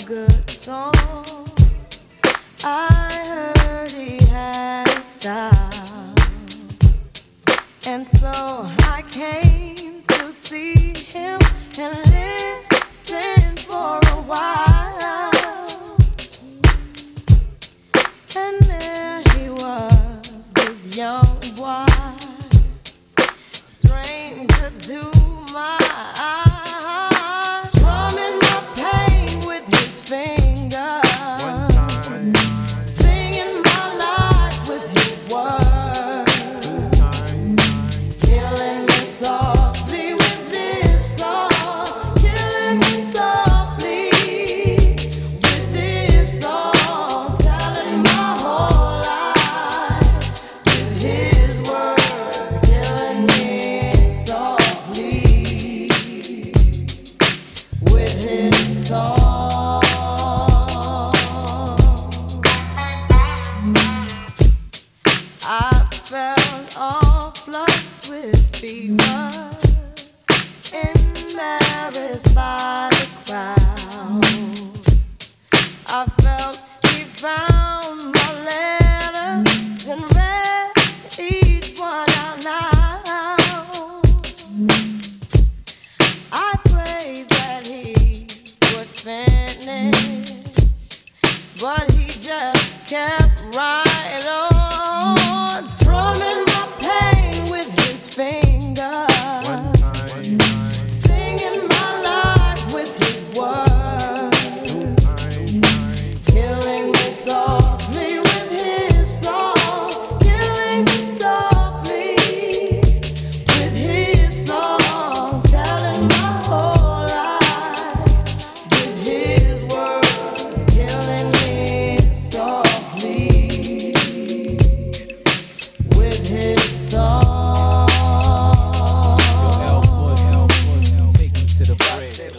good song. I heard he had a style, and so I came to see him and listen for a while. And there he was, this young boy, stranger to my eyes, strumming my pain with his fingers, singing my life with his words, killing me softly with this song, killing me softly with this song, telling my whole life with his words, killing me softly with his song. I felt all flushed with fever, embarrassed by the crowd. I felt he found my letters and read each one out loud. I prayed that he would finish, but he just kept right on, strumming my pain with his fingers, singing my life with his words, killing me softly with his song, killing me softly with his song, telling my whole life with his words, killing me softly with his song. Take me to the bridge.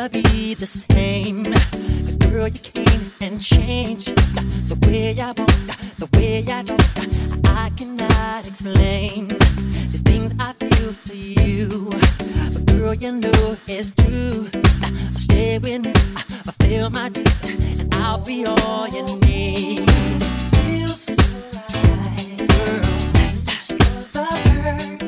never be the same. 'Cause girl, you came and changed the way I walk, the way I talk. I cannot explain the things I feel for you. But girl, you know it's true. Stay with me, fulfill my dreams, and I'll be all you need. Feels so right, girl. Message to the bird.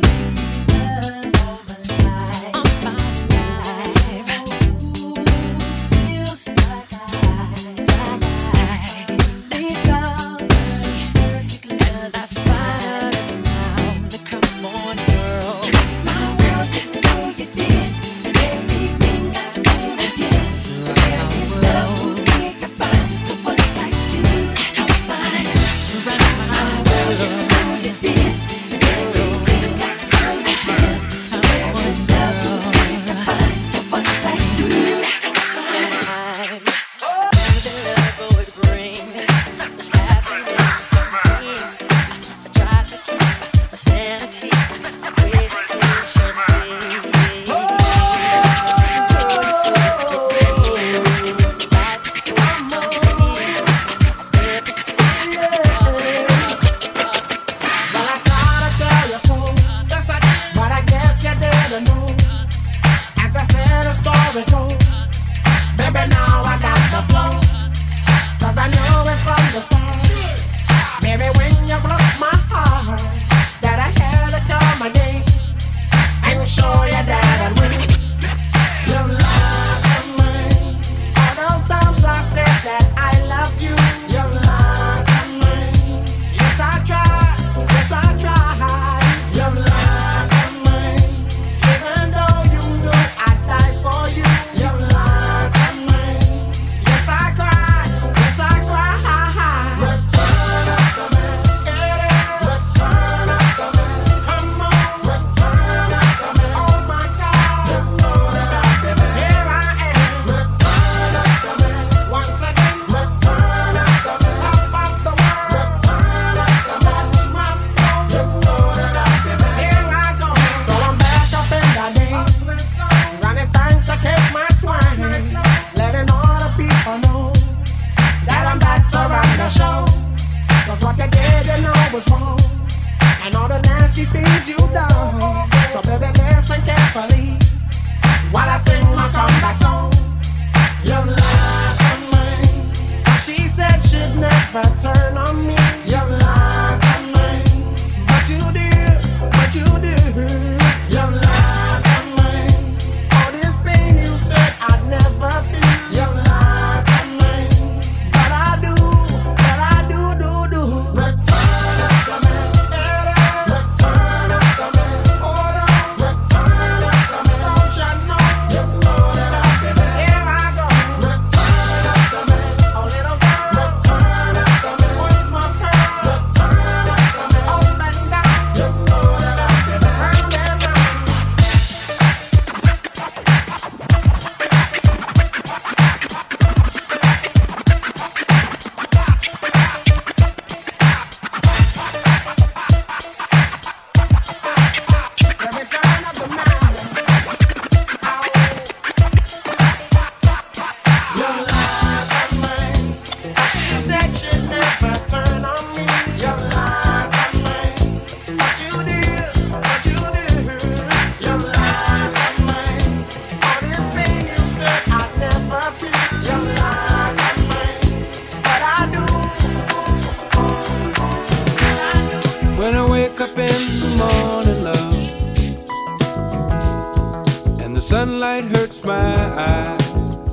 Sunlight hurts my eyes,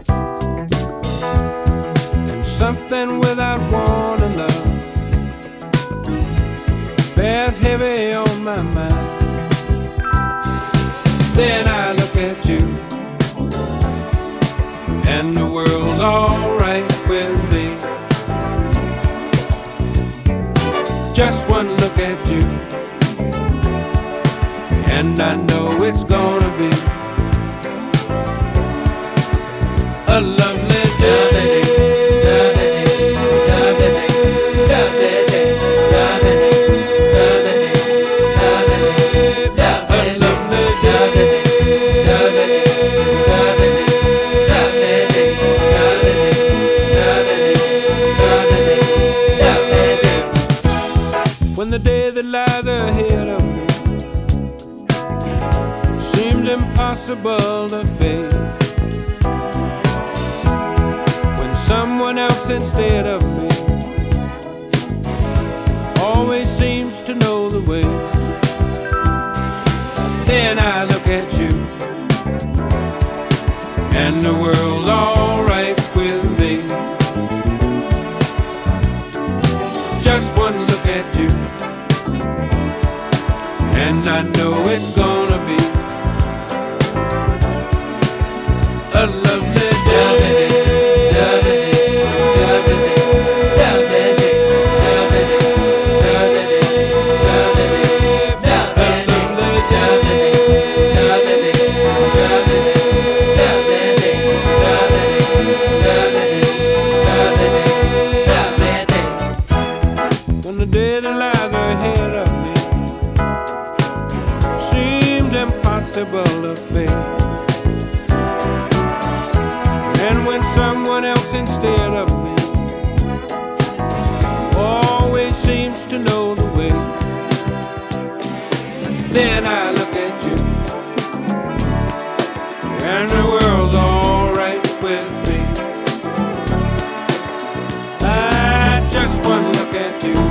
and something without wanting love bears heavy on my mind. Then I look at you, and the world's alright with me. Just one look at you, and I know it's gonna be a lovely day. A lovely day. impossible to fake when someone else instead of me always seems to know the way. Then I look at you and the world's alright with me. Just one look at you and I know it's gonna be a lovely day. When the day that lies ahead of me seemed impossible to face, and when someone else instead of me always seems to know the way, then I look at you and the world's alright with me. I just one look at you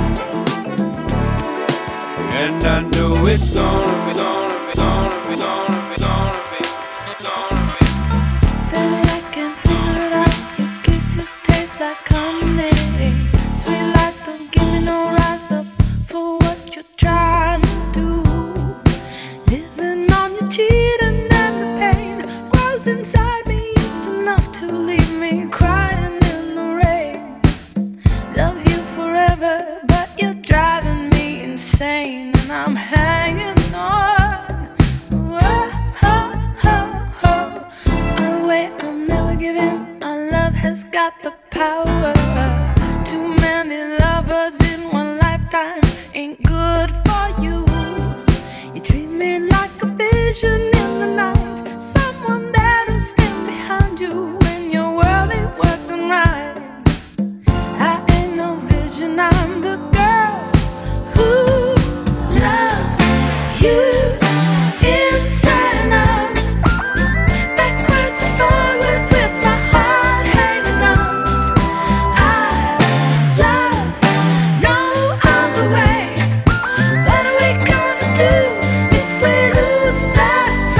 and I know it's gonna be, gonna be, gonna be, gonna be, gonna be, gonna be. Baby, I can figure it out. Your kisses taste like honey. Sweet lies don't give me no rise up for what you're trying to do. Living on your cheating and the pain grows inside me. It's enough to leave me crying in the rain. Love you forever, but you're driving me insane, and I'm hanging on. Whoa, ho, ho, ho. I'll wait, I'll never give in. Our love has got the power. Too many lovers in one lifetime ain't good for you. You treat me like a vision in the night, someone that'll stand behind you when your world ain't working right. I ain't no vision, I'm the girl who loves you inside and out, backwards and forwards with my heart hanging out. I love no other way. What are we gonna do if we lose that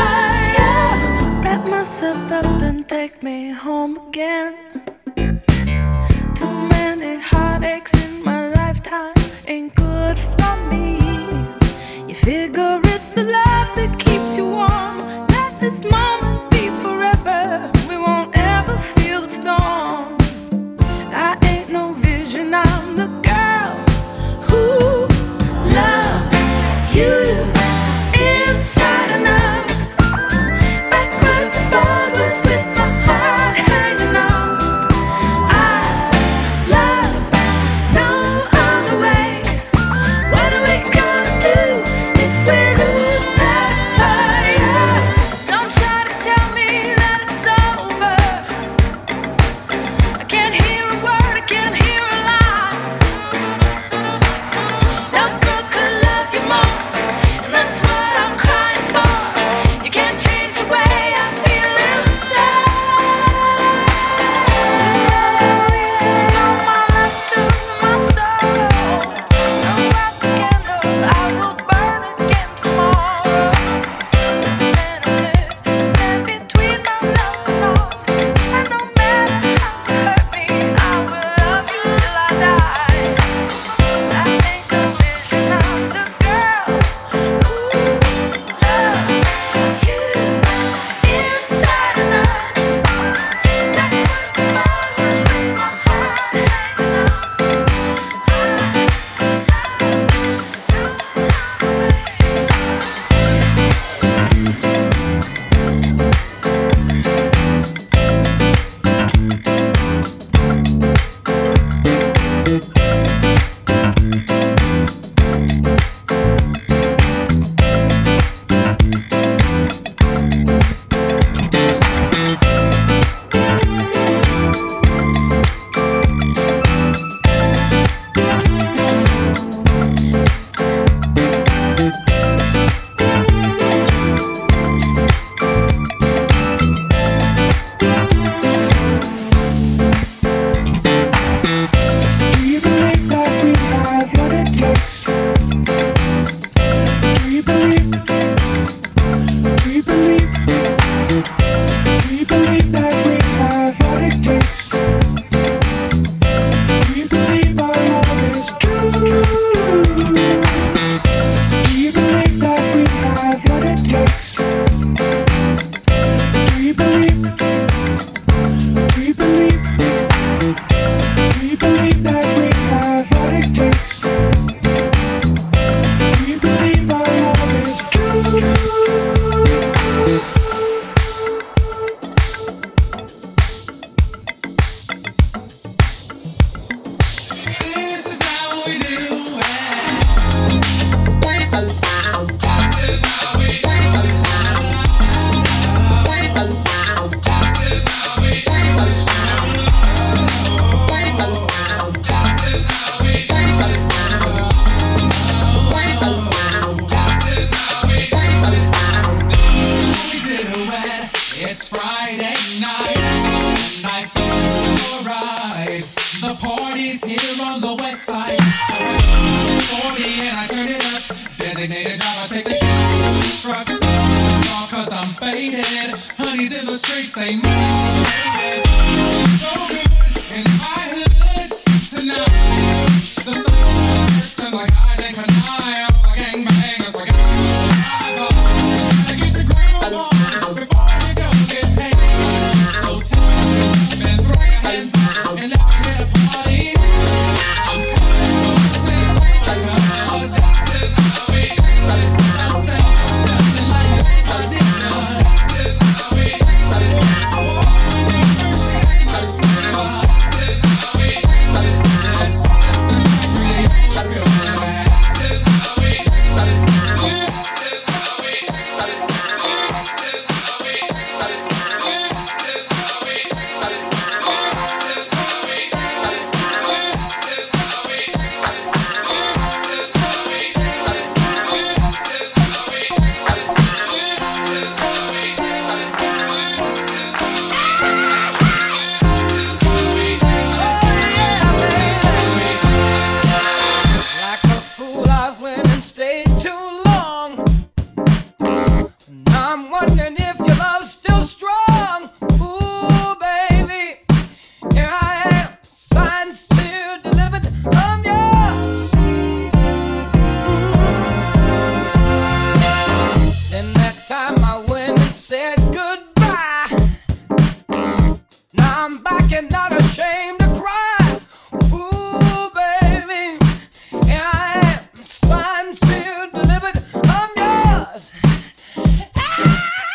Signed, sealed, delivered, I'm yours. Ah!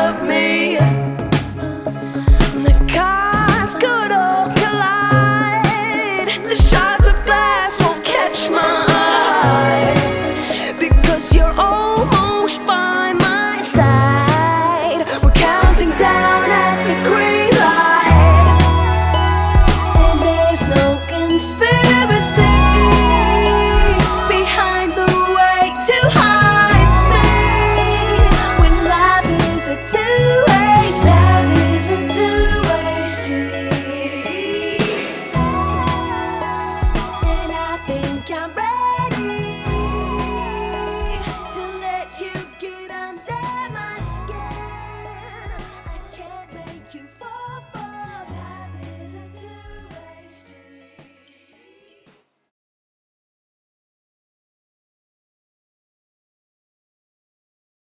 love me.